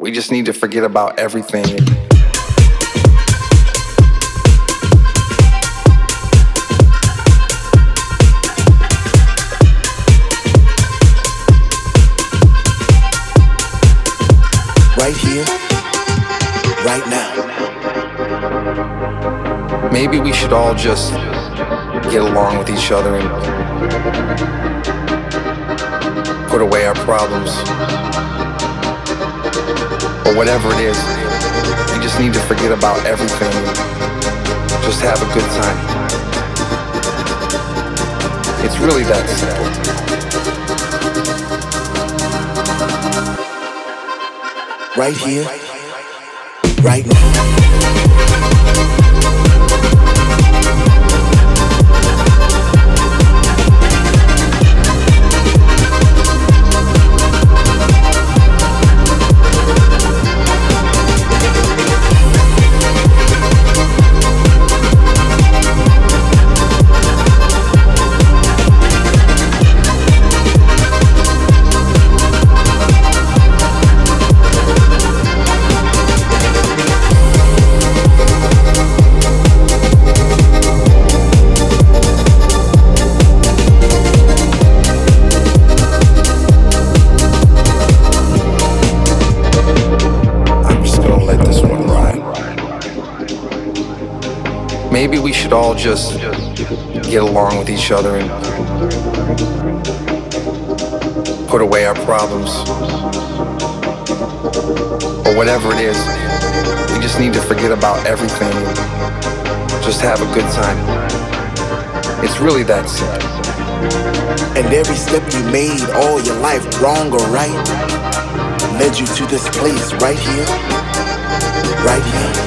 We just need to forget about everything. Right here, right now. Maybe we should all just get along with each other and put away our problems. Or whatever it is, we just need to forget about everything and just have a good time. It's really that simple. Right here, right now. Maybe we should all just get along with each other and put away our problems. Or whatever it is, we just need to forget about everything and just have a good time. It's really that simple. And every step you made all your life, wrong or right, led you to this place right here, right here.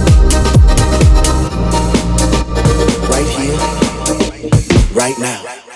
Right now.